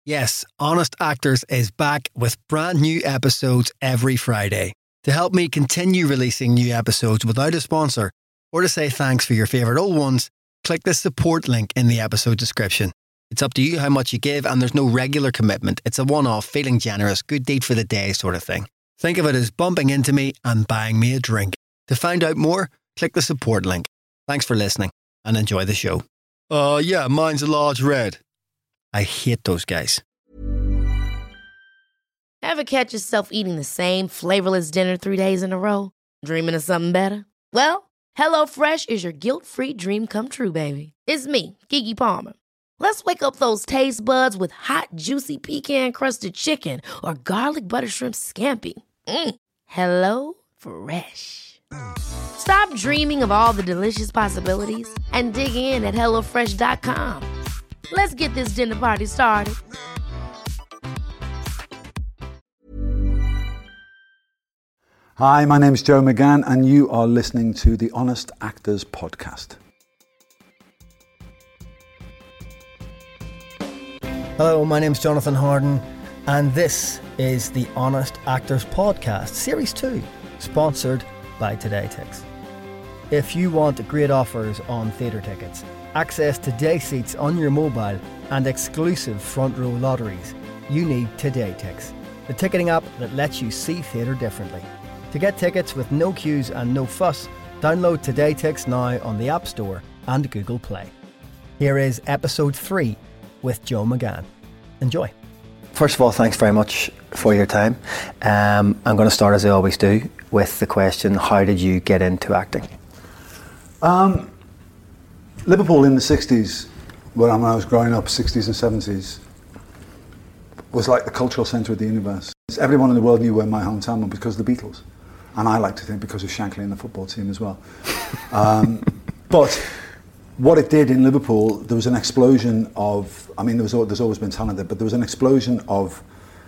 Yes, Honest Actors is back with brand new episodes every Friday. To help me continue releasing new episodes without a sponsor, or to say thanks for your favourite old ones, click the support link in the episode description. It's up to you how much you give, and there's no regular commitment. It's a one-off, feeling generous, good deed for the day sort of thing. Think of it as bumping into me and buying me a drink. To find out more, click the support link. Thanks for listening and enjoy the show. Yeah, mine's a large red. I hate those guys. Ever catch yourself eating the same flavorless dinner 3 days in a row? Dreaming of something better? Well, HelloFresh is your guilt-free dream come true, baby. It's me, Keke Palmer. Let's wake up those taste buds with hot, juicy pecan-crusted chicken or garlic butter shrimp scampi. Hello Fresh. Stop dreaming of all the delicious possibilities and dig in at HelloFresh.com. Let's get this dinner party started. Hi, my name's Joe McGann, and you are listening to the Honest Actors Podcast. Hello, my name's Jonathan Harden, and this is the Honest Actors Podcast, Series 2, sponsored by Today Tix. If you want great offers on theatre tickets, access to day seats on your mobile, and exclusive front row lotteries, you need Today Tix, the ticketing app that lets you see theatre differently. To get tickets with no queues and no fuss, download Today Tix now on the App Store and Google Play. Here is episode 3 with Joe McGann. Enjoy. First of all, thanks very much for your time. I'm going to start, as I always do, with the question, how did you get into acting? Liverpool in the 60s, when I was growing up, 60s and 70s, was like the cultural centre of the universe. Everyone in the world knew where my hometown was because of the Beatles. And I like to think because of Shankly and the football team as well. But what it did in Liverpool, there was an explosion of, there's always been talent there, but there was an explosion of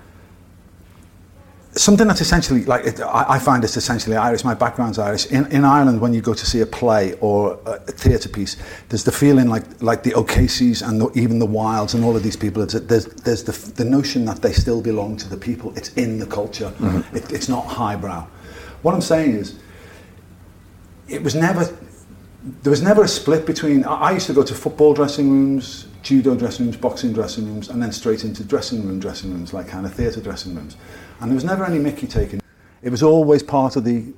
something that's essentially, I find it's essentially Irish. My background's Irish. In Ireland, when you go to see a play or a theatre piece, there's the feeling like the O'Caseys and even the Wilds and all of these people. There's the notion that they still belong to the people. It's in the culture. Mm-hmm. It's not highbrow. What I'm saying is, there was never a split between. I used to go to football dressing rooms, judo dressing rooms, boxing dressing rooms, and then straight into dressing rooms, like kind of theatre dressing rooms. And there was never any mickey taken. It was always part of the,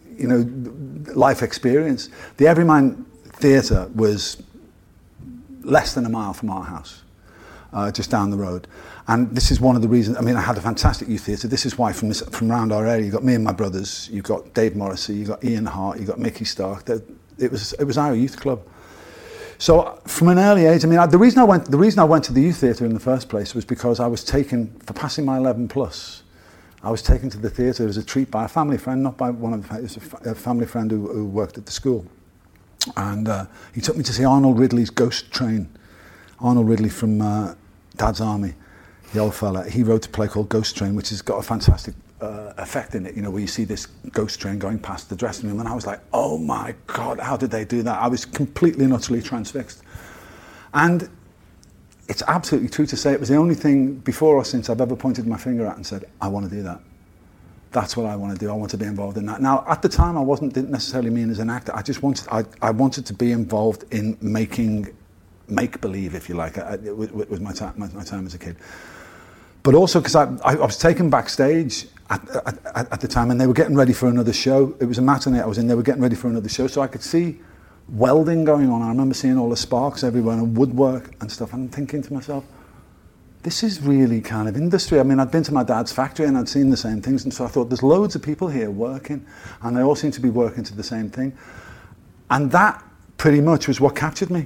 life experience. The Everyman Theatre was less than a mile from our house, just down the road. And this is one of the reasons. I had a fantastic youth theatre. This is why from around our area, you got me and my brothers, you got Dave Morrissey, you got Ian Hart, you got Mickey Stark. It was our youth club. So from an early age, the reason I went to the youth theatre in the first place was because I was taken, for passing my 11 plus, I was taken to the theatre as a treat by a family friend, not by one of the, it was a family friend who worked at the school. And he took me to see Arnold Ridley's Ghost Train. Arnold Ridley from Dad's Army, the old fella. He wrote a play called Ghost Train, which has got a fantastic effect in it, where you see this ghost train going past the dressing room. And I was like, oh my God, how did they do that? I was completely and utterly transfixed. And it's absolutely true to say it was the only thing before or since I've ever pointed my finger at and said, I want to do that. That's what I want to do. I want to be involved in that. Now, at the time, didn't necessarily mean as an actor. I wanted to be involved in making make-believe, if you like, with my time as a kid. But also because I was taken backstage at the time, and they were getting ready for another show. It was a matinee I was in. They were getting ready for another show, so I could see welding going on. I remember seeing all the sparks everywhere and woodwork and stuff. And I'm thinking to myself, this is really kind of industry. I'd been to my dad's factory and I'd seen the same things, and so I thought, there's loads of people here working, and they all seem to be working to the same thing. And that pretty much was what captured me.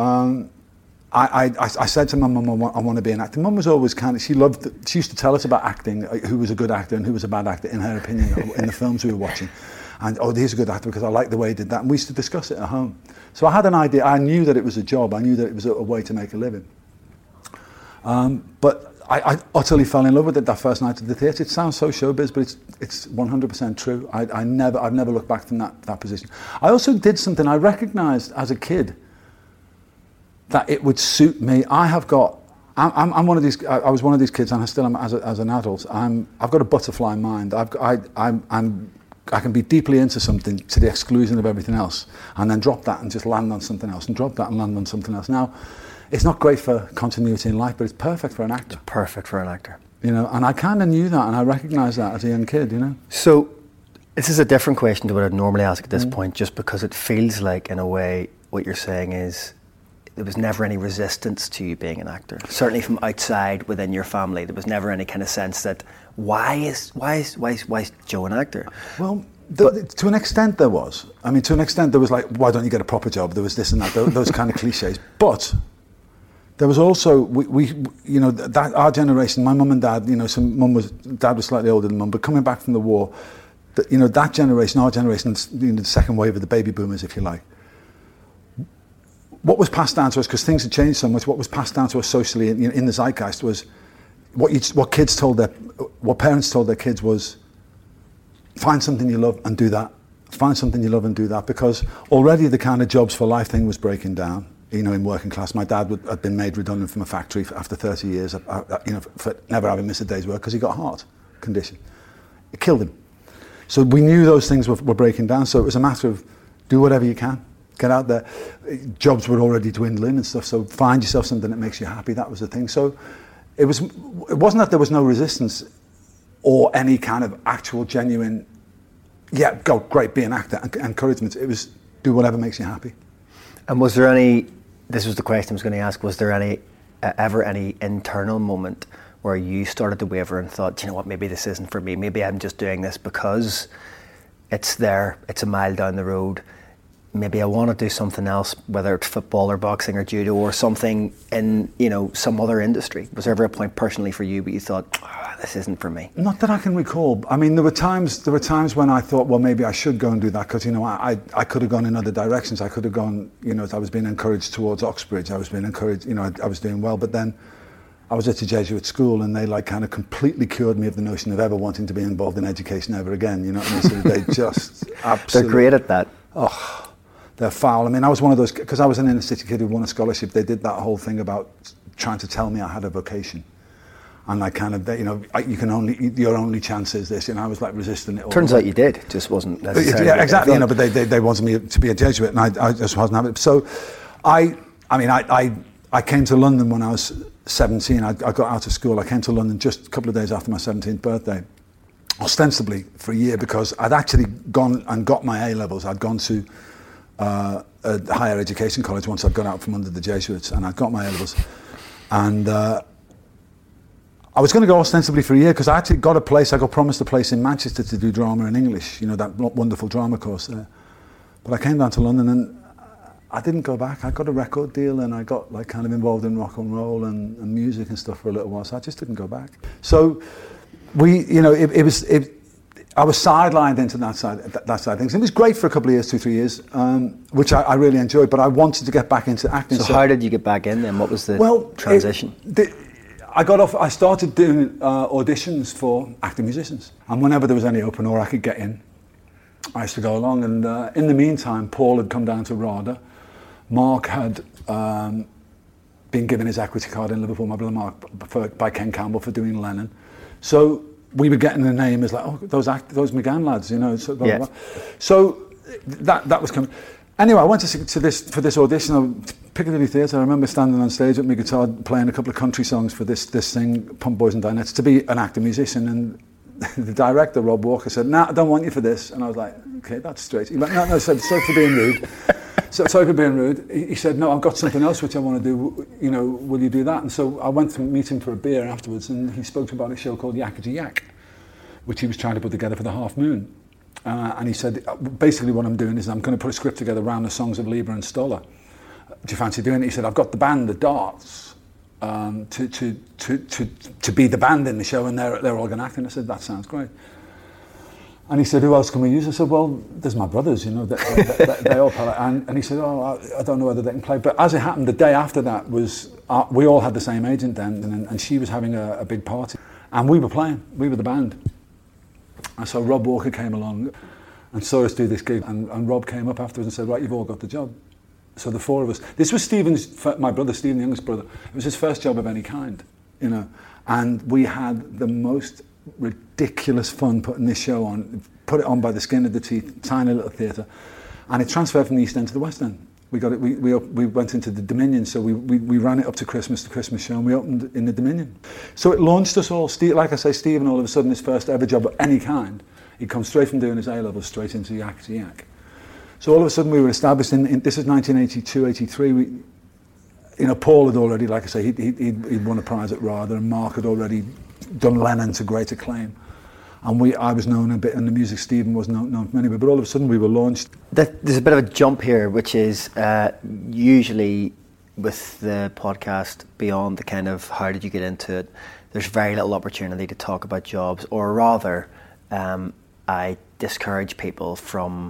I said to my mum, I want to be an actor. Mum was always she used to tell us about acting, who was a good actor and who was a bad actor, in her opinion, in the films we were watching. And, he's a good actor because I like the way he did that. And we used to discuss it at home. So I had an idea. I knew that it was a job. I knew that it was a way to make a living. But I utterly fell in love with it that first night at the theatre. It sounds so showbiz, but it's 100% true. I've never looked back from that position. I also did something I recognised as a kid that it would suit me. I have got I'm one of these. I was one of these kids, and I still am as an adult. I've got a butterfly mind. I can be deeply into something to the exclusion of everything else, and then drop that and just land on something else, and drop that and land on something else. Now, it's not great for continuity in life, but it's perfect for an actor. It's perfect for an actor. You know, and I kind of knew that, and I recognised that as a young kid. You know. So, this is a different question to what I'd normally ask at this point, just because it feels like, in a way, what you're saying is there was never any resistance to you being an actor. Certainly from outside within your family, there was never any kind of sense that why is Joe an actor? Well, to an extent there was. I mean, to an extent there was like, why don't you get a proper job? There was this and that, those kind of cliches. But there was also we you know, that our generation, my mum and dad, you know, dad was slightly older than mum, but coming back from the war, you know, that generation, our generation, you know, the second wave of the baby boomers, if you like. What was passed down to us, because things had changed so much, what was passed down to us socially in the zeitgeist was what parents told their kids was, find something you love and do that. Find something you love and do that, because already the kind of jobs for life thing was breaking down. You know, in working class, my dad had been made redundant from a factory after 30 years, you know, for never having missed a day's work because he got a heart condition. It killed him. So we knew those things were breaking down. So it was a matter of do whatever you can. Get out there. Jobs were already dwindling and stuff, so find yourself something that makes you happy. That was the thing. So it wasn't that there was no resistance or any kind of actual genuine, yeah, go, great, be an actor, encouragement. It was do whatever makes you happy. And was there any, this was the question I was going to ask, was there ever any internal moment where you started to waver and thought, you know what, maybe this isn't for me, maybe I'm just doing this because it's there, it's a mile down the road, maybe I want to do something else, whether it's football or boxing or judo or something in, you know, some other industry? Was there ever a point personally for you but you thought, this isn't for me? Not that I can recall. I mean, there were times when I thought, well, maybe I should go and do that, because, you know, I could have gone in other directions. I could have gone, you know, I was being encouraged towards Oxbridge. I was being encouraged, you know, I was doing well, but then I was at a Jesuit school and they like kind of completely cured me of the notion of ever wanting to be involved in education ever again. You know what I mean? So they just absolutely... They're great at that. Oh, they're foul. I mean, I was one of those, because I was an inner city kid who won a scholarship, they did that whole thing about trying to tell me I had a vocation. And like kind of, you know, your only chance is this, and I was like resisting it all. Turns out you did, it just wasn't necessarily. Yeah, exactly, you know, but they wanted me to be a Jesuit, and I just wasn't having it. So I came to London when I was 17. I got out of school. I came to London just a couple of days after my 17th birthday, ostensibly for a year, because I'd actually gone and got my A-levels. I'd gone to a higher education college once I'd got out from under the Jesuits, and I got my A-levels. And I was going to go ostensibly for a year because I actually got promised a place in Manchester to do drama and English, you know, that wonderful drama course there. But I came down to London and I didn't go back. I got a record deal and I got like kind of involved in rock and roll and music and stuff for a little while, so I just didn't go back. So you know, I was sidelined into that side of things. It was great for a couple of years, 2-3 years, which I really enjoyed, but I wanted to get back into acting. So how did you get back in then? What was the transition? I started doing auditions for acting musicians, and whenever there was any open or I could get in, I used to go along. And in the meantime, Paul had come down to RADA. Mark had been given his equity card in Liverpool, my brother Mark, by Ken Campbell for doing Lennon. So we were getting the name as like, oh, those McGann lads, you know. So, blah, blah, blah. So that was coming. Anyway, I went to this audition. Piccadilly Theatre. I remember standing on stage with my guitar, playing a couple of country songs for this thing, Pump Boys and Dinettes, to be an actor musician. And the director, Rob Walker, said, "Nah, I don't want you for this." And I was like, "Okay, that's straight." He went, "No," I said, "Sorry for being rude." Sorry for being rude. He said, "No, I've got something else which I want to do. You know, will you do that?" And so I went to meet him for a beer afterwards, and he spoke about a show called Yakety Yak, which he was trying to put together for the Half Moon. And he said, basically what I'm doing is I'm going to put a script together around the songs of Lieber and Stoller. Do you fancy doing it? He said, I've got the band, the Darts, to be the band in the show, and they're all going to act. And I said, that sounds great. And he said, who else can we use? I said, well, there's my brothers, you know, they all play. And he said, oh, I don't know whether they can play. But as it happened, the day after that was, we all had the same agent then, and she was having a big party. And we were playing, we were the band. And so Rob Walker came along and saw us do this gig, and Rob came up afterwards and said, right, you've all got the job. So the four of us. This was my brother Stephen, the youngest brother. It was his first job of any kind, you know. And we had the most ridiculous fun putting this show on. Put it on by the skin of the teeth, tiny little theatre, and it transferred from the East End to the West End. We got it. We went into the Dominion, so we ran it up to Christmas, the Christmas show, and we opened in the Dominion. So it launched us all. Like I say, Stephen, all of a sudden, his first ever job of any kind, he comes straight from doing his A-levels straight into Yak to Yak. So all of a sudden, we were established in this is 1982, 83. Paul had already, like I say, he'd won a prize at RADA, and Mark had already done Lennon to great acclaim. And I was known a bit in the music, Stephen was known from anywhere, but all of a sudden we were launched. There's a bit of a jump here, which is usually with the podcast, beyond the kind of how did you get into it, there's very little opportunity to talk about jobs, or rather, I discourage people from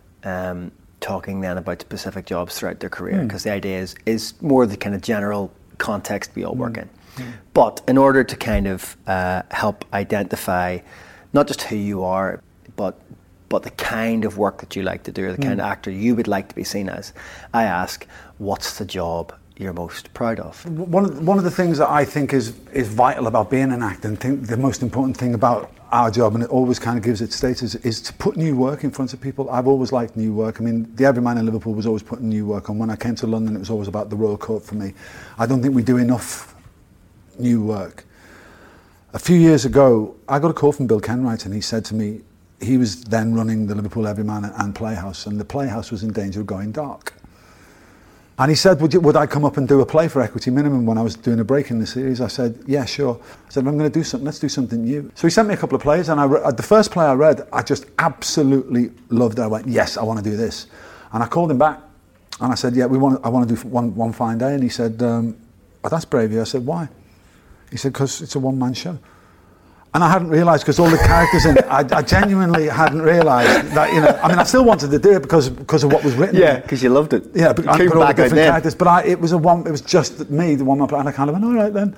talking then about specific jobs throughout their career, because the idea is more the kind of general context we all work in. But in order to kind of help identify not just who you are, but the kind of work that you like to do, or the kind of actor you would like to be seen as, I ask, what's the job you're most proud of? One of the things that I think is vital about being an actor, and think the most important thing about our job, and it always kind of gives it status, is to put new work in front of people. I've always liked new work. I mean, the Everyman in Liverpool was always putting new work on. When I came to London, it was always about the Royal Court for me. I don't think we do enough new work. A few years ago, I got a call from Bill Kenwright, and he said to me, he was then running the Liverpool Everyman and Playhouse, and the Playhouse was in danger of going dark. And he said, would I come up and do a play for Equity Minimum when I was doing a break in the series? I said, yeah, sure. I said, I'm going to do something, let's do something new. So he sent me a couple of plays, and the first play I read, I just absolutely loved it. I went, yes, I want to do this. And I called him back, and I said, yeah, I want to do one fine day. And he said, oh, that's brave of you. I said, why? He said, because it's a one-man show. And I hadn't realised, because all the characters in it, I genuinely hadn't realised that, I mean, I still wanted to do it because of what was written. Yeah, because you loved it. Yeah, but I put all the different characters. But it was just me, the one man, and I kind of went, all right then.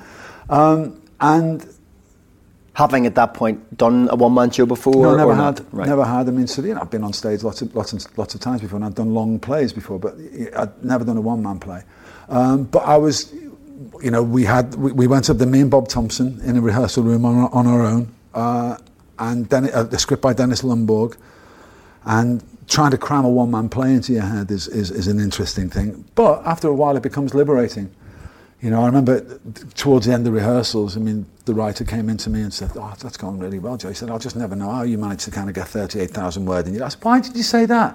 And having at that point done a one-man show before? No, never or had. Not? Right. Never had. I mean, so I've been on stage lots of times before, and I've done long plays before, but I'd never done a one-man play. But I was. We went up to me and Bob Thompson in a rehearsal room on our own, and then the script by Dennis Lomborg, and trying to cram a one-man play into your head is an interesting thing. But after a while, it becomes liberating. I remember towards the end of rehearsals, I mean, the writer came in to me and said, "Oh, that's gone really well, Joe." He said, "I'll just never know how you managed to kind of get 38,000 words." And I said, "Why did you say that?"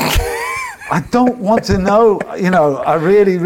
I don't want to know. I really,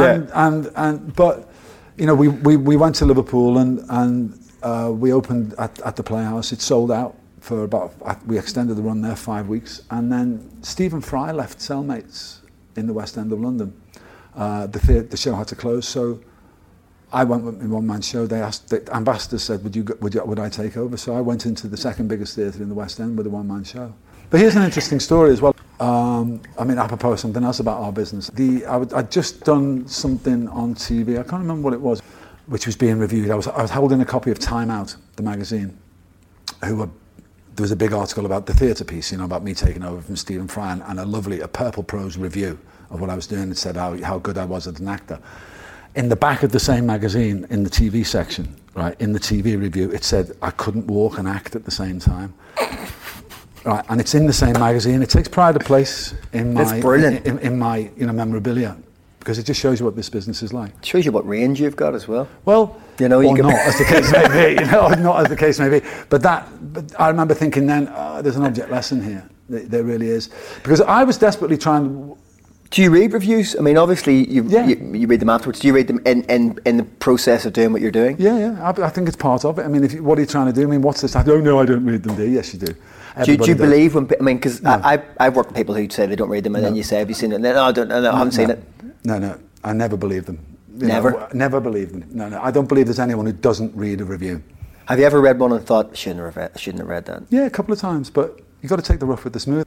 but. We went to Liverpool and we opened at the Playhouse. It sold out for we extended the run there 5 weeks. And then Stephen Fry left Cellmates in the West End of London. The show had to close, so I went with my one-man show. The ambassador said, would I take over? So I went into the second biggest theatre in the West End with a one-man show. But here's an interesting story as well. Apropos of something else about our business. I'd just done something on TV, I can't remember what it was, which was being reviewed. I was holding a copy of Time Out, the magazine, there was a big article about the theatre piece, about me taking over from Stephen Fry, and a purple prose review of what I was doing. It said how good I was as an actor. In the back of the same magazine, in the TV section, right, in the TV review, it said I couldn't walk and act at the same time. Right, and it's in the same magazine. It takes pride of place in my memorabilia, because it just shows you what this business is like. It shows you what range you've got as well. Well, or not, as the case may be. Not as the case may be. But I remember thinking then, there's an object lesson here. There really is, because I was desperately trying. Do you read reviews? I mean, obviously you read them afterwards. Do you read them in the process of doing what you're doing? Yeah. I think it's part of it. I mean, what are you trying to do? I mean, what's this? I don't know. I don't read them. Do you? Yes, you do. Do you believe when? I mean, because no. I've worked with people who say they don't read them, and then you say, "Have you seen it?" And then, I haven't seen it. No, I never believe them. Never believe them. No, I don't believe there's anyone who doesn't read a review. Have you ever read one and thought, shouldn't have read that? Yeah, a couple of times, but you got to take the rough with the smooth.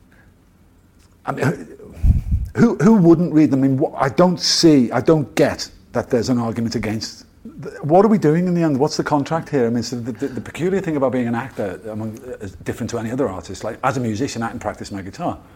I mean, who wouldn't read them? I mean, I don't get that there's an argument against. What are we doing in the end? What's the contract here? I mean, so the peculiar thing about being an actor is different to any other artist. Like, as a musician, I can practice my guitar.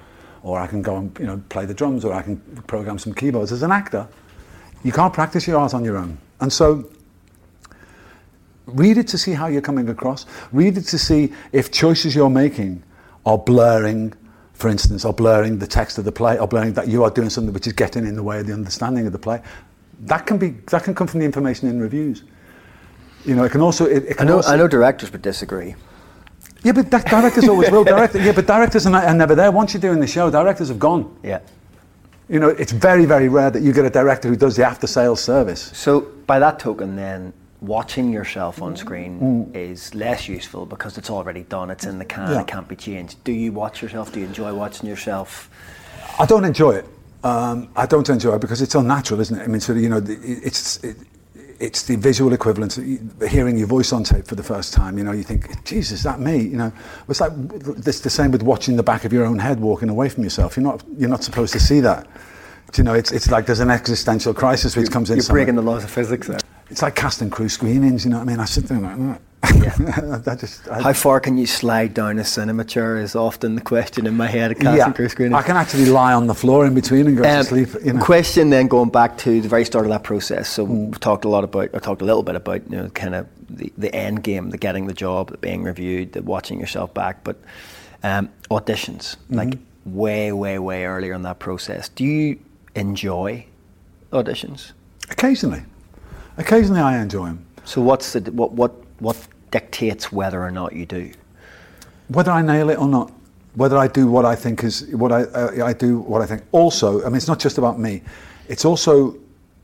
or I can go and, you know, play the drums, or I can program some keyboards. As an actor, you can't practice your art on your own. And so read it to see how you're coming across. Read it to see if choices you're making are blurring, for instance, or blurring the text of the play, or blurring that you are doing something which is getting in the way of the understanding of the play. That can come from the information in reviews. You know, it can also. I know directors would disagree. Yeah, but directors always will. But directors are never there. Once you're doing the show, directors have gone. Yeah. You know, it's very, very rare that you get a director who does the after-sales service. So, by that token, then, watching yourself on screen is less useful because it's already done. It's in the can. It can't be changed. Do you watch yourself? Do you enjoy watching yourself? I don't enjoy it. I don't enjoy it because it's unnatural, isn't it? I mean, sort of, you know, it's the visual equivalent of hearing your voice on tape for the first time. You know, you think, Jesus, is that me? You know, it's like it's the same with watching the back of your own head walking away from yourself. You're not supposed to see that. You know, it's like there's an existential crisis which comes in. You're breaking the laws of physics there. It's like casting crew screenings. You know what I mean? I sit there like. How far can you slide down a cinema chair is often the question in my head at casting crew screening. I can actually lie on the floor in between and go to sleep. You know. Question then, going back to the very start of that process. So we've talked a little bit about, you know, kind of the end game, the getting the job, the being reviewed, the watching yourself back. But auditions, like way earlier in that process. Do you enjoy auditions? Occasionally I enjoy them. So what dictates whether or not you do? Whether I nail it or not, whether I do what I think is what I do what I think. Also, I mean, it's not just about me. It's also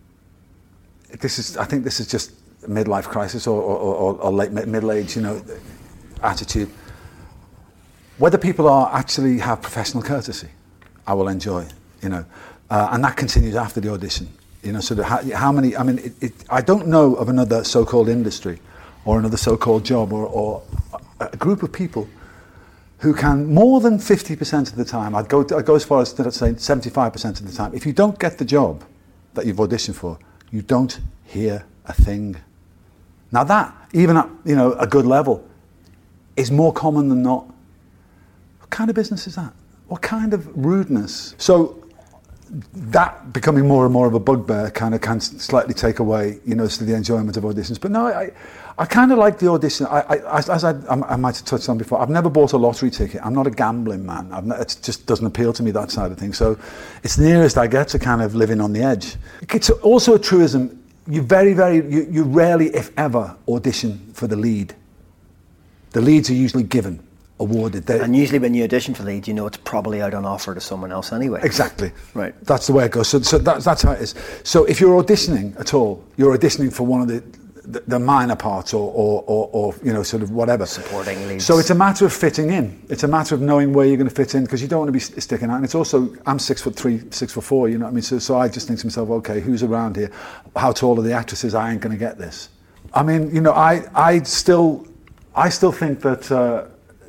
I think this is just a midlife crisis or late middle age, you know, attitude. Whether people actually have professional courtesy, I will enjoy, you know, and that continues after the audition. You know, sort of how many. I mean, I don't know of another so-called industry, or another so-called job, or a group of people who can more than 50% of the time. I'd go as far as to say 75% of the time. If you don't get the job that you've auditioned for, you don't hear a thing. Now that, even at, you know, a good level, is more common than not. What kind of business is that? What kind of rudeness? So that becoming more and more of a bugbear kind of can slightly take away, you know, the enjoyment of auditions. But no, I kind of like the audition. I might have touched on before, I've never bought a lottery ticket. I'm not a gambling man. It just doesn't appeal to me, that side of things. So it's the nearest I get to kind of living on the edge. It's also a truism. You rarely, if ever, audition for the lead. The leads are usually given, awarded. And usually when you audition for lead, you know it's probably out on offer to someone else anyway. Exactly. Right. That's the way it goes. So that's how it is. So if you're auditioning at all, you're auditioning for one of the minor parts or you know, sort of whatever. Supporting leads. So it's a matter of fitting in. It's a matter of knowing where you're going to fit in, because you don't want to be sticking out. And it's also, I'm 6'3", 6'4", you know what I mean? So I just think to myself, okay, who's around here? How tall are the actresses? I ain't going to get this. I mean, you know, I still think that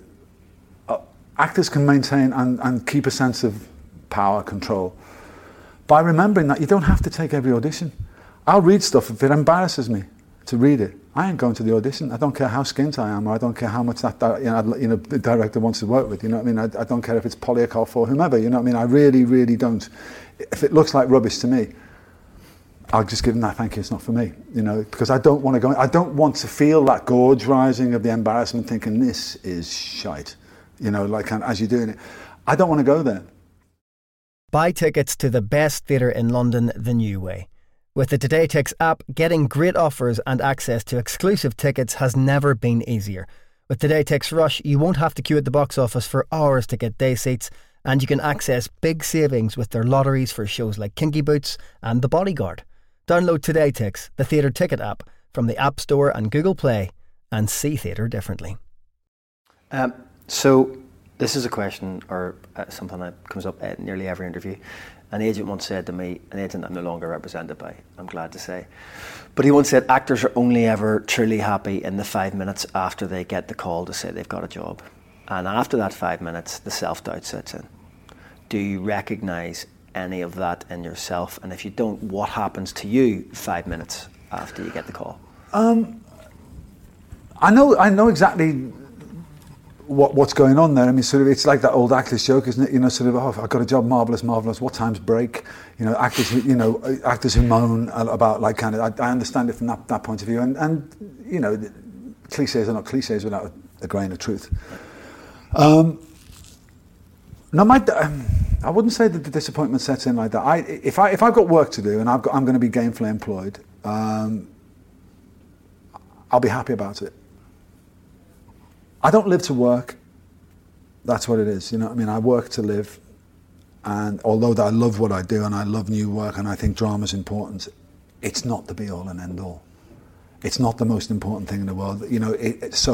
actors can maintain and keep a sense of power, control, by remembering that you don't have to take every audition. I'll read stuff if it embarrasses me to read it. I ain't going to the audition. I don't care how skint I am, or I don't care how much that the director wants to work with. You know what I mean? I don't care if it's Polyakov or whomever. You know what I mean? I really, really don't. If it looks like rubbish to me, I'll just give them that thank you. It's not for me. You know, because I don't want to go. I don't want to feel that gorge rising of the embarrassment, thinking this is shite. You know, like as you're doing it, I don't want to go there. Buy tickets to the best theatre in London the new way. With the TodayTix app, getting great offers and access to exclusive tickets has never been easier. With TodayTix Rush, you won't have to queue at the box office for hours to get day seats, and you can access big savings with their lotteries for shows like Kinky Boots and The Bodyguard. Download TodayTix, the theatre ticket app, from the App Store and Google Play, and see theatre differently. So this is a question or something that comes up at nearly every interview. An agent once said to me, an agent I'm no longer represented by, I'm glad to say, but he once said actors are only ever truly happy in the 5 minutes after they get the call to say they've got a job. And after that 5 minutes, the self-doubt sets in. Do you recognise any of that in yourself? And if you don't, what happens to you 5 minutes after you get the call? I know exactly what's going on there. I mean, sort of, it's like that old Actors joke, isn't it? You know, sort of, oh, I've got a job, marvellous, marvellous. What time's break? You know, actors who moan about, like, kind of. I understand it from that point of view, and you know, cliches are not cliches without a grain of truth. No, I wouldn't say that the disappointment sets in like that. If I've got work to do and I'm going to be gainfully employed, I'll be happy about it. I don't live to work. That's what it is. You know what I mean? I work to live. And although I love what I do and I love new work and I think drama's important, it's not the be all and end all. It's not the most important thing in the world. You know,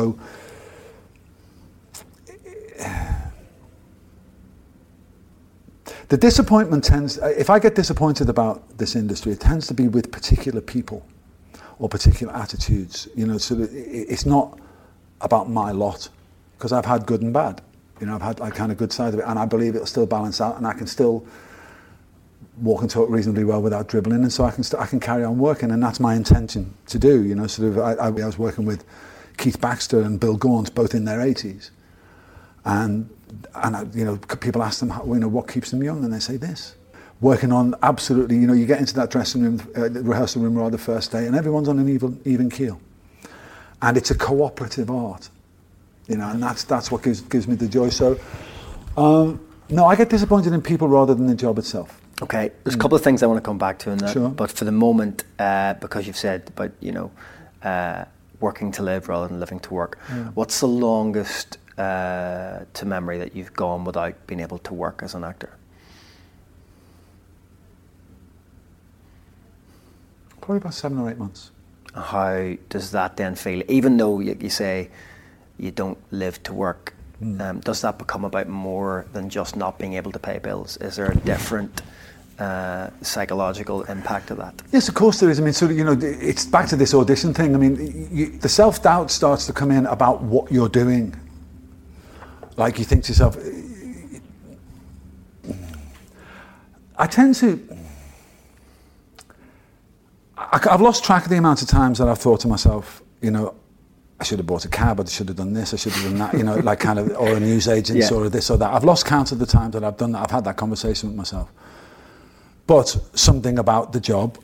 the disappointment tends, if I get disappointed about this industry, it tends to be with particular people or particular attitudes. You know, so that it's not about my lot, because I've had good and bad. You know, I've had like kind of good side of it, and I believe it'll still balance out, and I can still walk and talk reasonably well without dribbling, and so I can carry on working, and that's my intention to do. You know, sort of, I was working with Keith Baxter and Bill Gaunt, both in their 80s, and you know, people ask them, you know, what keeps them young, and they say this. Working on absolutely, you know, you get into that dressing room, rehearsal room rather, first day, and everyone's on an even keel. And it's a cooperative art, you know, and that's what gives me the joy. So, no, I get disappointed in people rather than the job itself. Okay, there's a couple of things I want to come back to in that, sure. But for the moment, because you've said about, you know, working to live rather than living to work, what's the longest to memory that you've gone without being able to work as an actor? Probably about 7 or 8 months. How does that then feel? Even though you say you don't live to work, does that become about more than just not being able to pay bills? Is there a different psychological impact of that? Yes, of course there is. I mean, sort of, you know, it's back to this audition thing. I mean, the self-doubt starts to come in about what you're doing. Like, you think to yourself, I've lost track of the amount of times that I've thought to myself, you know, I should have bought a cab, I should have done this, I should have done that, you know, like kind of, or a newsagent, or this or that. I've lost count of the times that I've done that. I've had that conversation with myself. But something about the job,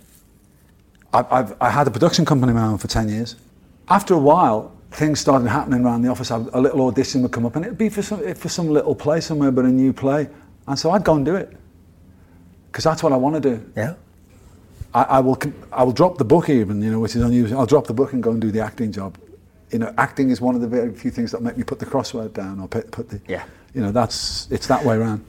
I had a production company of my own for 10 years. After a while, things started happening around the office. A little audition would come up, and it'd be for some little play somewhere, but a new play. And so I'd go and do it, because that's what I want to do. Yeah. I will drop the book even, you know, which is unusual. I'll drop the book and go and do the acting job. You know, acting is one of the very few things that make me put the crossword down or put the, you know, it's that way around.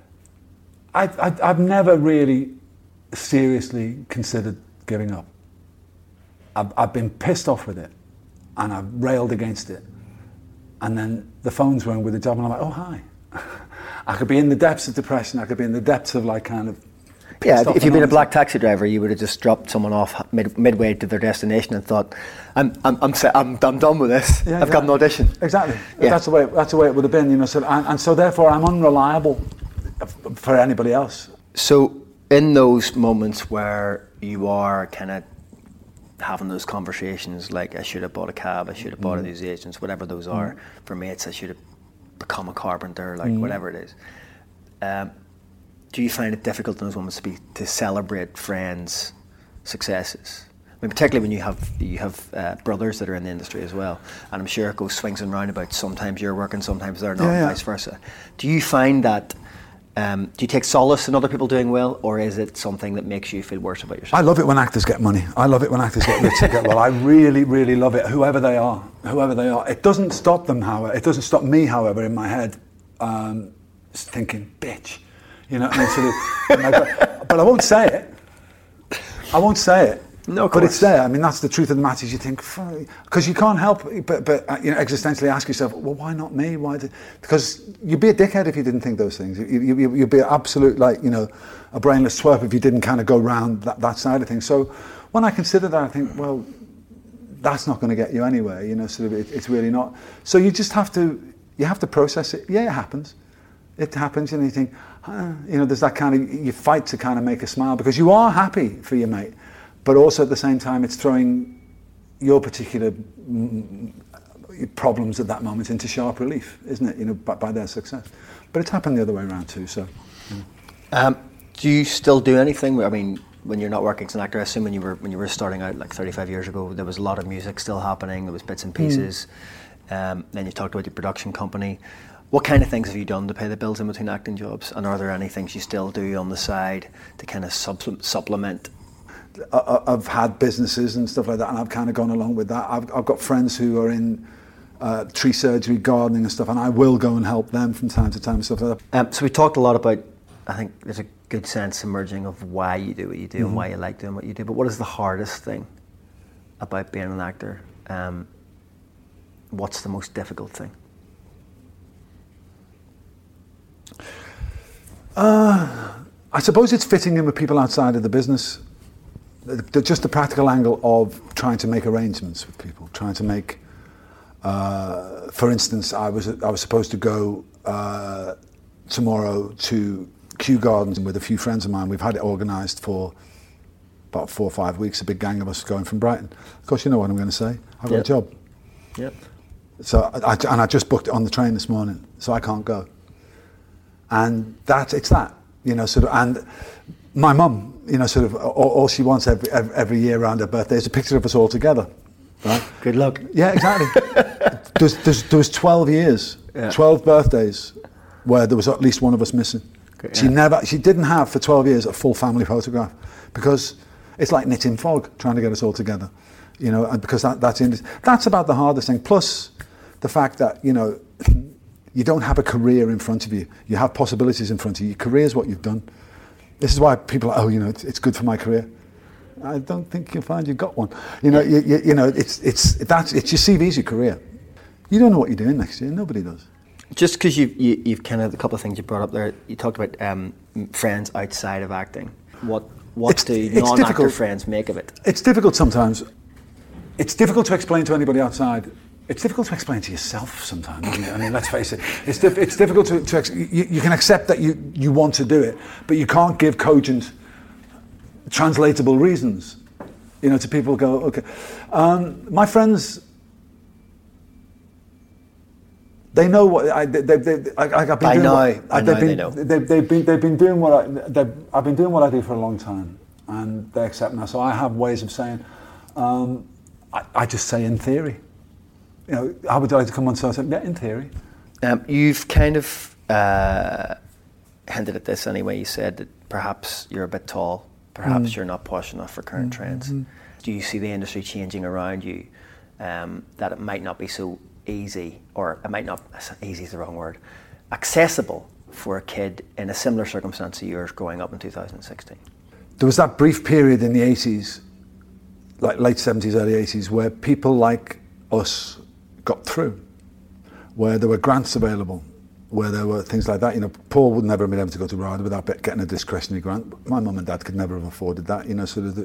I've never really seriously considered giving up. I've been pissed off with it, and I've railed against it. And then the phone's rang with a job, and I'm like, oh, hi. I could be in the depths of depression. I could be in the depths of, like, kind of, yeah, if you'd been a black taxi driver, you would have just dropped someone off midway to their destination and thought, "I'm done with this. Yeah, I've got an audition." Exactly. Yeah. That's the way it would have been, you know. So, and so therefore, I'm unreliable for anybody else. So, in those moments where you are kind of having those conversations, like, I should have bought a cab, I should have bought these agents, whatever those are, for mates, I should have become a carpenter, like whatever it is. Do you find it difficult in those moments to celebrate friends' successes? I mean, particularly when you have brothers that are in the industry as well, and I'm sure it goes swings and roundabouts. Sometimes you're working, sometimes they're not, and vice versa. Do you find that? Do you take solace in other people doing well, or is it something that makes you feel worse about yourself? I love it when actors get money. I love it when actors get rich and get well. I really, really love it. Whoever they are, it doesn't stop them. However, it doesn't stop me. However, in my head, thinking, bitch. You know, and sort of, but I won't say it. No, but it's there. I mean, that's the truth of the matter. Is you think, because you can't help, but you know, existentially ask yourself, well, why not me? Because you'd be a dickhead if you didn't think those things. You'd be an absolute, like, you know, a brainless twerp if you didn't kind of go round that side of things. So when I consider that, I think, well, that's not going to get you anywhere. You know, sort of, it's really not. So you just have to process it. Yeah, it happens. It happens, and you think, you know, there's that kind of, you fight to kind of make a smile because you are happy for your mate, but also at the same time it's throwing your particular problems at that moment into sharp relief, isn't it? You know, by their success. But it's happened the other way around too. So, do you still do anything? I mean, when you're not working as an actor, I assume when you were starting out like 35 years ago, there was a lot of music still happening. There was bits and pieces. Then you talked about your production company. What kind of things have you done to pay the bills in between acting jobs? And are there any things you still do on the side to kind of supplement? I've had businesses and stuff like that, and I've kind of gone along with that. I've got friends who are in tree surgery, gardening and stuff, and I will go and help them from time to time and stuff like that. So we talked a lot about, I think there's a good sense emerging of why you do what you do and why you like doing what you do, but what is the hardest thing about being an actor? What's the most difficult thing? I suppose it's fitting in with people outside of the business. Just the practical angle of trying to make arrangements with people, trying to make. For instance, I was supposed to go tomorrow to Kew Gardens with a few friends of mine. We've had it organised for about 4 or 5 weeks. A big gang of us going from Brighton. Of course, you know what I'm going to say. I've got a job. Yep. So I just booked it on the train this morning, so I can't go. And it's that, you know, sort of, and my mum, you know, sort of, all she wants every year around her birthday is a picture of us all together, right? Good luck. Yeah, exactly. there was 12 years, 12 birthdays where there was at least one of us missing. Okay, she didn't have for 12 years a full family photograph, because it's like knitting fog trying to get us all together, you know, and because that's about the hardest thing. Plus the fact that, you know, you don't have a career in front of you. You have possibilities in front of you. Your career is what you've done. This is why people are, you know, it's good for my career. I don't think you'll find you've got one. You know, you know, it's your CV's your career. You don't know what you're doing next year. Nobody does. Just because you've kind of, a couple of things you brought up there. You talked about friends outside of acting. What do non-actor friends make of it? It's difficult sometimes. It's difficult to explain to anybody outside. It's difficult to explain to yourself sometimes. I mean, let's face it. It's difficult to you can accept that you want to do it, but you can't give cogent, translatable reasons. You know, to people go, okay. My friends, they know what I've been doing. They've been doing what I've been doing what I do for a long time, and they accept now. So I have ways of saying, I just say in theory. You know, how would you like to come on? So I said, yeah, in theory. You've kind of hinted at this anyway. You said that perhaps you're a bit tall, perhaps you're not posh enough for current trends. Do you see the industry changing around you, that it might not be so easy, or it might not, easy is the wrong word, accessible for a kid in a similar circumstance to yours growing up in 2016? There was that brief period in the 80s, like late 70s, early 80s, where people like us got through, where there were grants available, where there were things like that. You know, Paul would never have been able to go to RADA without getting a discretionary grant. My mum and dad could never have afforded that, you know,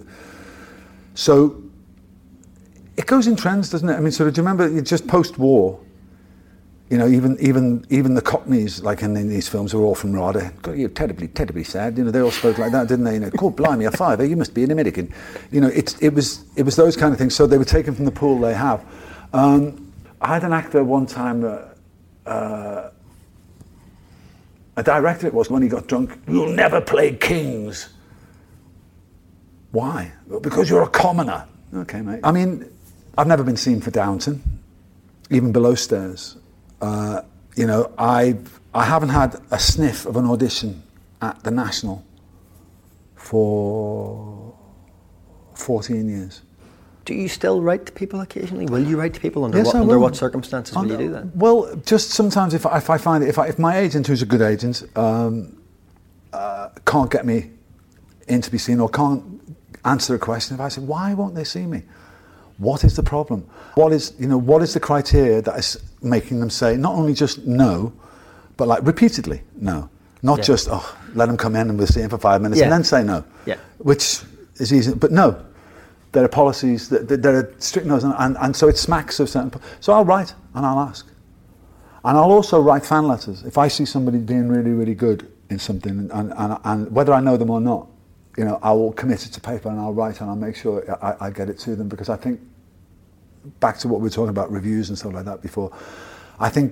so it goes in trends, doesn't it? I mean, sort of, do you remember just post-war, you know, even the Cockneys, like in these films, were all from RADA. God, you're terribly sad. You know, they all spoke like that, didn't they? You know, God, blimey, a fiver, you must be an American. You know, it was those kind of things. So they were taken from the pool they have. I had an actor one time, a director it was, when he got drunk, "You'll never play kings." Why? Because you're a commoner. Okay, mate. I mean, I've never been seen for Downton, even below stairs. You know, I haven't had a sniff of an audition at the National for 14 years. Do you still write to people occasionally? Will you write to people? Yes, under what circumstances will you do that? Well, just sometimes if I find it, if my agent, who's a good agent, can't get me in to be seen, or can't answer a question, if I say, why won't they see me? What is the problem? What is the criteria that is making them say not only just no, but like repeatedly no? Not just, let them come in and we'll see him for 5 minutes and then say no. Yeah. Which is easy, but no. There are policies, there are strict no's, and so it smacks of certain. So I'll write and I'll ask. And I'll also write fan letters. If I see somebody being really, really good in something, and whether I know them or not, you know, I will commit it to paper and I'll write and I'll make sure I get it to them, because I think back to what we were talking about, reviews and stuff like that before, I think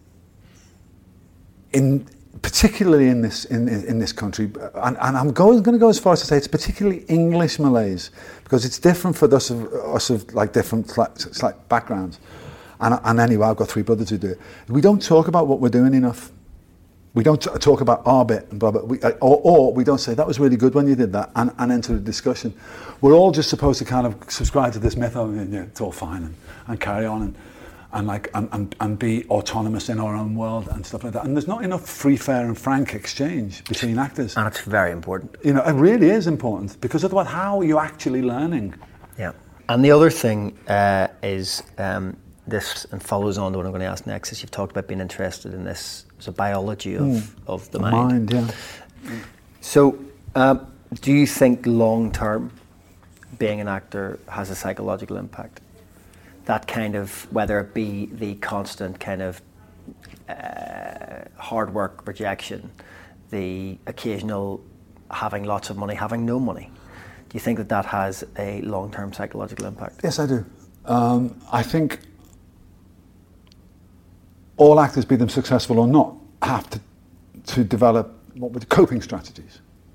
particularly in this country, and I'm going to go as far as to say it's particularly English Malays, because it's different for us of like different slight backgrounds. And anyway, I've got 3 brothers who do it. We don't talk about what we're doing enough. We don't talk about our bit and blah, blah, or we don't say, that was really good when you did that, and enter a discussion. We're all just supposed to kind of subscribe to this myth of, yeah, it's all fine, and carry on and be autonomous in our own world and stuff like that. And there's not enough free, fair and frank exchange between actors. And it's very important. You know, it really is important, because otherwise how are you actually learning? Yeah. And the other thing is, this, and follows on to what I'm going to ask next, is you've talked about being interested in this as a biology of the mind. Yeah. So, do you think long term being an actor has a psychological impact? That kind of, whether it be the constant kind of hard work, rejection, the occasional having lots of money, having no money. Do you think that has a long-term psychological impact? Yes, I do. I think all actors, be them successful or not, have to develop coping strategies.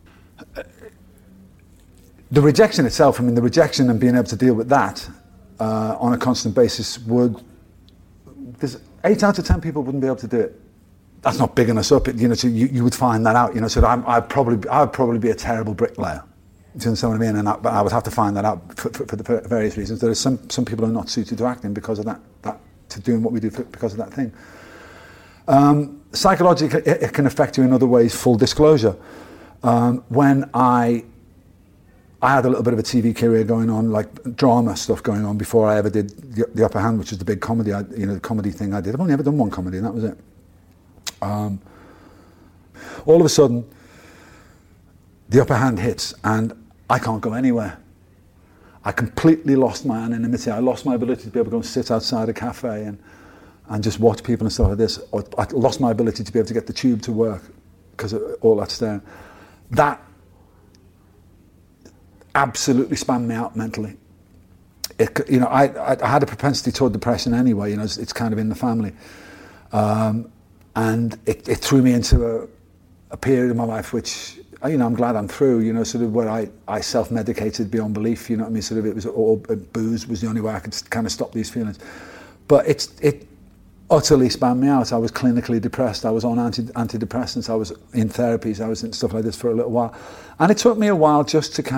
The rejection itself, the rejection and being able to deal with that on a constant basis there's 8 out of 10 people wouldn't be able to do it. That's not bigging us up, so you would find that out, so I'd probably be a terrible bricklayer. Do you understand what I mean? But I would have to find that out for the various reasons. There are some people who are not suited to acting because of that to doing what we do because of that thing. Psychologically, it can affect you in other ways. Full disclosure, when I had a little bit of a TV career going on, like drama stuff going on, before I ever did The Upper Hand, which was the big comedy, the comedy thing I did. I've only ever done one comedy, and that was it. All of a sudden, The Upper Hand hits, and I can't go anywhere. I completely lost my anonymity. I lost my ability to be able to go and sit outside a cafe and just watch people and stuff like this. Or I lost my ability to be able to get the tube to work because of all that staring. That absolutely spammed me out mentally. I had a propensity toward depression anyway. It's kind of in the family, and it threw me into a period of my life which, I'm glad I'm through. Sort of where I self-medicated beyond belief. You know what I mean? Sort of, it was all booze was the only way I could kind of stop these feelings. But it utterly spammed me out. I was clinically depressed. I was on antidepressants. I was in therapies. I was in stuff like this for a little while. And it took me a while just to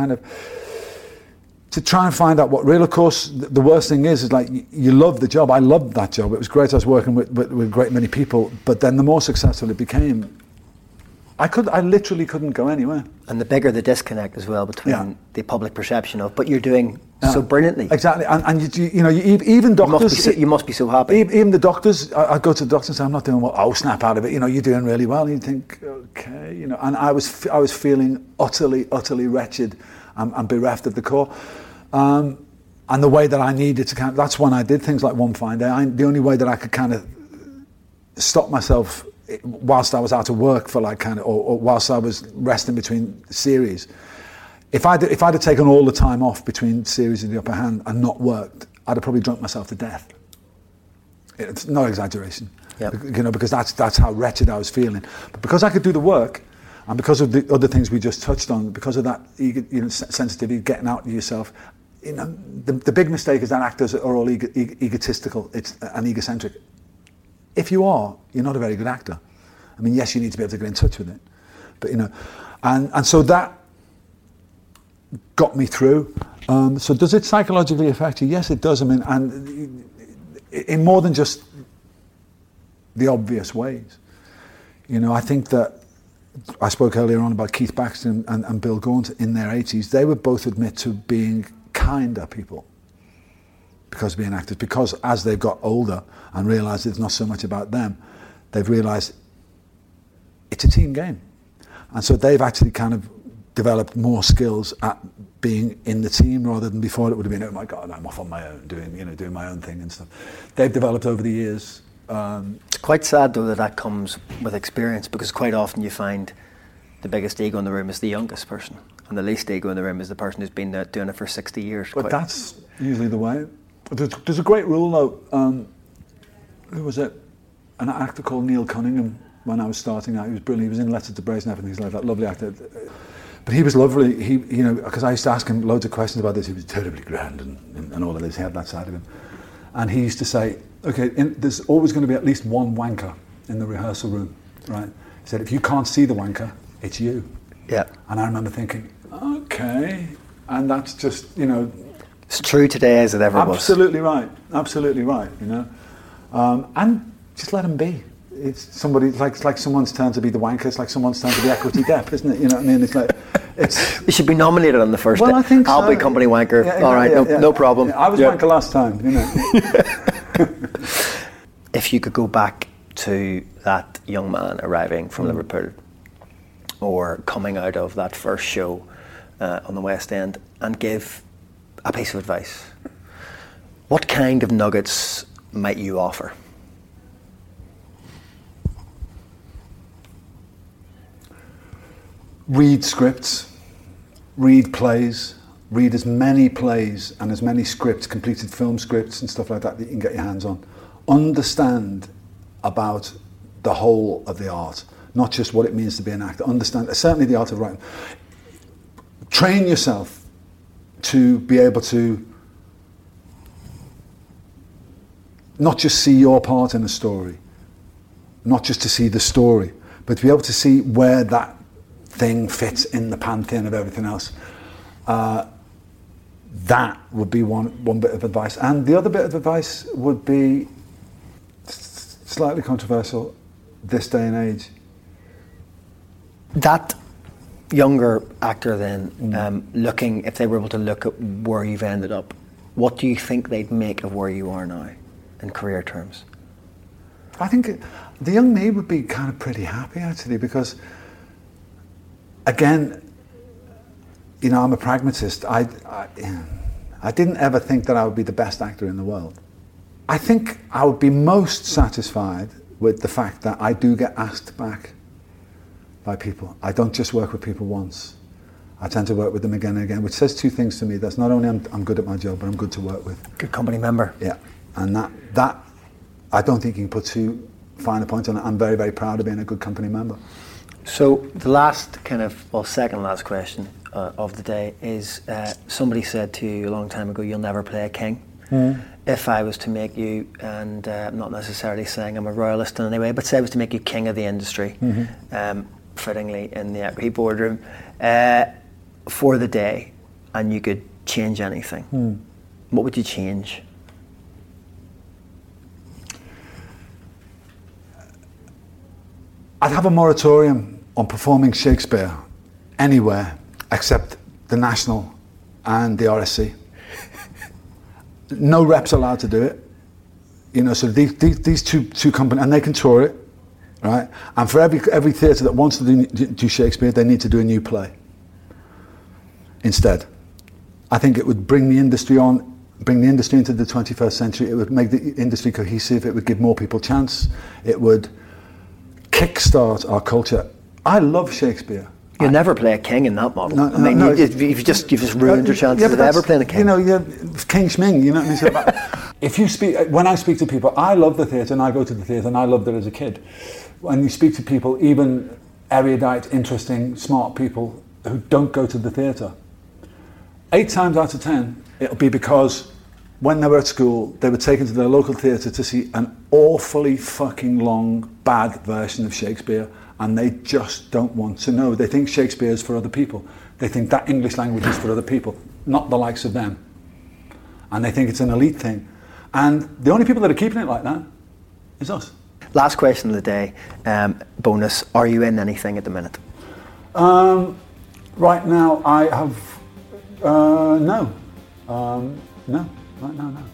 try and find out what real. Of course, the worst thing is like, you love the job. I loved that job. It was great. I was working with a great many people. But then the more successful it became, I literally couldn't go anywhere. And the bigger the disconnect as well between the public perception of, but you're doing so brilliantly. Exactly, and even doctors. You must be so happy. Even the doctors, I go to the doctor and say, I'm not doing well. Oh, snap out of it. You're doing really well. And you think, okay, And I was feeling utterly wretched and bereft at the core. And the way that I needed to that's when I did things like One Fine Day. The only way that I could kind of stop myself whilst I was out of work for or whilst I was resting between series. If I'd have taken all the time off between series of The Upper Hand and not worked, I'd have probably drunk myself to death. It's no exaggeration. Yep. Because that's how wretched I was feeling. But because I could do the work, and because of the other things we just touched on, because of that sensitivity, getting out of yourself, the big mistake is that actors are all egotistical and egocentric. If you are, you're not a very good actor. Yes, you need to be able to get in touch with it, but and so that got me through. So does it psychologically affect you? Yes, it does. And in more than just the obvious ways. I think that I spoke earlier on about Keith Baxter and Bill Gaunt in their 80s. They would both admit to being kinder people because of being actors. Because as they've got older and realised it's not so much about them, they've realised it's a team game. And so they've actually kind of developed more skills at being in the team rather than before it would have been, oh my God, I'm off on my own, doing my own thing and stuff. They've developed over the years. It's quite sad though that comes with experience, because quite often you find the biggest ego in the room is the youngest person, and the least ego in the room is the person who's been doing it for 60 years. But that's usually the way. There's a great rule though. Who was it? An actor called Neil Cunningham. When I was starting out, he was brilliant. He was in Letter to Brazen and everything. He's like that lovely actor. But he was lovely. Because I used to ask him loads of questions about this. He was terribly grand and all of this. He had that side of him. And he used to say, okay, there's always going to be at least one wanker in the rehearsal room, right? He said, if you can't see the wanker, it's you. Yeah. And I remember thinking, okay. And that's just, It's true today as it ever was. Absolutely right. Absolutely right, And just let them be. It's somebody, it's like someone's turn to be the wanker. It's like someone's turn to be equity deaf, isn't it? You know what I mean? It's like, You should be nominated on the first day. I think so. I'll be company wanker. Yeah, all right, no problem. Yeah, I was wanker last time, If you could go back to that young man arriving from Liverpool or coming out of that first show on the West End and give a piece of advice, what kind of nuggets might you offer? Read scripts, read plays, read as many plays and as many scripts, completed film scripts and stuff like that you can get your hands on. Understand about the whole of the art, not just what it means to be an actor. Understand, certainly the art of writing. Train yourself to be able to not just see your part in a story, not just to see the story, but to be able to see where that thing fits in the pantheon of everything else. That would be one bit of advice. And the other bit of advice would be slightly controversial this day and age. That younger actor then, looking, if they were able to look at where you've ended up, what do you think they'd make of where you are now in career terms? I think the young me would be kind of pretty happy actually, because again, I'm a pragmatist. I didn't ever think that I would be the best actor in the world. I think I would be most satisfied with the fact that I do get asked back by people. I don't just work with people once. I tend to work with them again and again, which says two things to me. That's not only I'm good at my job, but I'm good to work with. Good company member. Yeah, and that I don't think you can put too fine a point on it. I'm very, very proud of being a good company member. So the last second last question of the day is, somebody said to you a long time ago, you'll never play a king. If I was to make you, and I'm not necessarily saying I'm a royalist in any way, but say I was to make you king of the industry, fittingly in the Equity boardroom, for the day, and you could change anything, what would you change? I'd have a moratorium on performing Shakespeare anywhere except the National and the RSC. No reps allowed to do it. So these two companies, and they can tour it, right? And for every theatre that wants to do Shakespeare, they need to do a new play instead. I think it would bring the industry into the 21st century. It would make the industry cohesive. It would give more people chance. It would kickstart our culture. I love Shakespeare. You'll never play a king in that model. No, you've just ruined your chances of ever playing a king. King Schming, you know what I mean? When I speak to people, I love the theatre and I go to the theatre and I loved it as a kid. When you speak to people, even erudite, interesting, smart people who don't go to the theatre, 8 times out of 10, it'll be because when they were at school, they were taken to their local theatre to see an awfully fucking long, bad version of Shakespeare, and they just don't want to know. They think Shakespeare is for other people. They think that English language is for other people, not the likes of them. And they think it's an elite thing. And the only people that are keeping it like that is us. Last question of the day, bonus, are you in anything at the minute? Right now I have, no. Right now, no.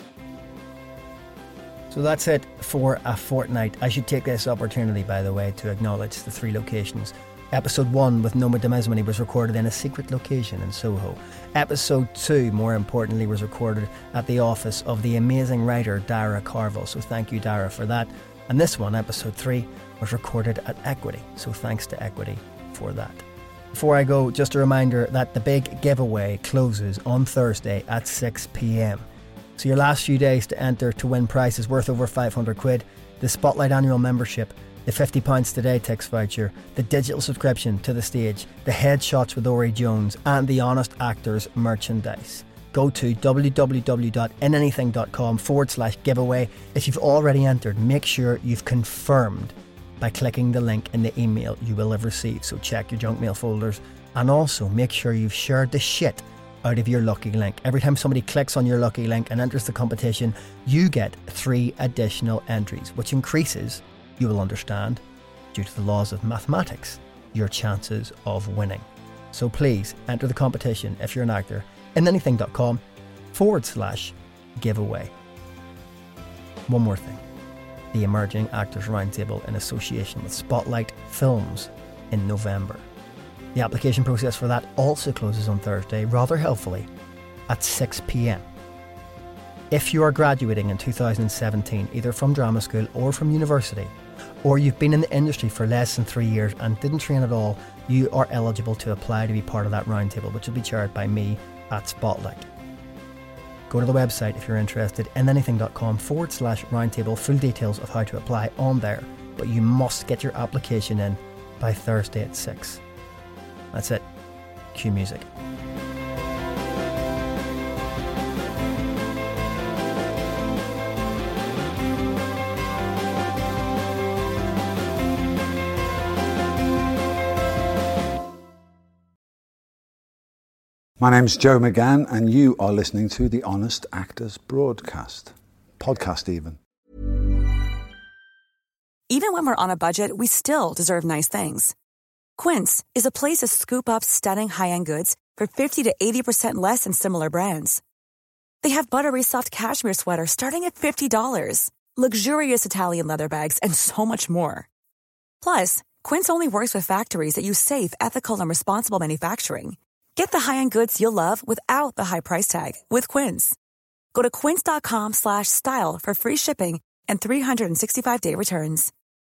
So that's it for a fortnight. I should take this opportunity, by the way, to acknowledge the 3 locations. Episode 1 with Noma de Mesmini was recorded in a secret location in Soho. Episode 2, more importantly, was recorded at the office of the amazing writer Dara Carville. So thank you, Dara, for that. And this one, episode 3, was recorded at Equity. So thanks to Equity for that. Before I go, just a reminder that the big giveaway closes on Thursday at 6 p.m. So your last few days to enter to win prizes worth over 500 quid, the Spotlight annual membership, the £50 Today Ticks voucher, the digital subscription to The Stage, the headshots with Ori Jones, and the Honest Actors merchandise. Go to www.inanything.com/giveaway. If you've already entered, make sure you've confirmed by clicking the link in the email you will have received. So check your junk mail folders, and also make sure you've shared the shit out of your lucky link. Every time somebody clicks on your lucky link and enters the competition, you get 3 additional entries, which increases, you will understand, due to the laws of mathematics, your chances of winning. So please enter the competition if you're an actor in anything.com/giveaway. One more thing. The Emerging Actors Roundtable in association with Spotlight Films in November. The application process for that also closes on Thursday, rather helpfully, at 6 p.m. If you are graduating in 2017, either from drama school or from university, or you've been in the industry for less than 3 years and didn't train at all, you are eligible to apply to be part of that roundtable, which will be chaired by me at Spotlight. Go to the website if you're interested, inanything.com/roundtable. Full details of how to apply on there, but you must get your application in by Thursday at 6. That's it. Cue music. My name's Joe McGann, and you are listening to the Honest Actors Broadcast. Podcast, even. Even when we're on a budget, we still deserve nice things. Quince is a place to scoop up stunning high-end goods for 50 to 80% less than similar brands. They have buttery soft cashmere sweaters starting at $50, luxurious Italian leather bags, and so much more. Plus, Quince only works with factories that use safe, ethical, and responsible manufacturing. Get the high-end goods you'll love without the high price tag with Quince. Go to quince.com/style for free shipping and 365-day returns.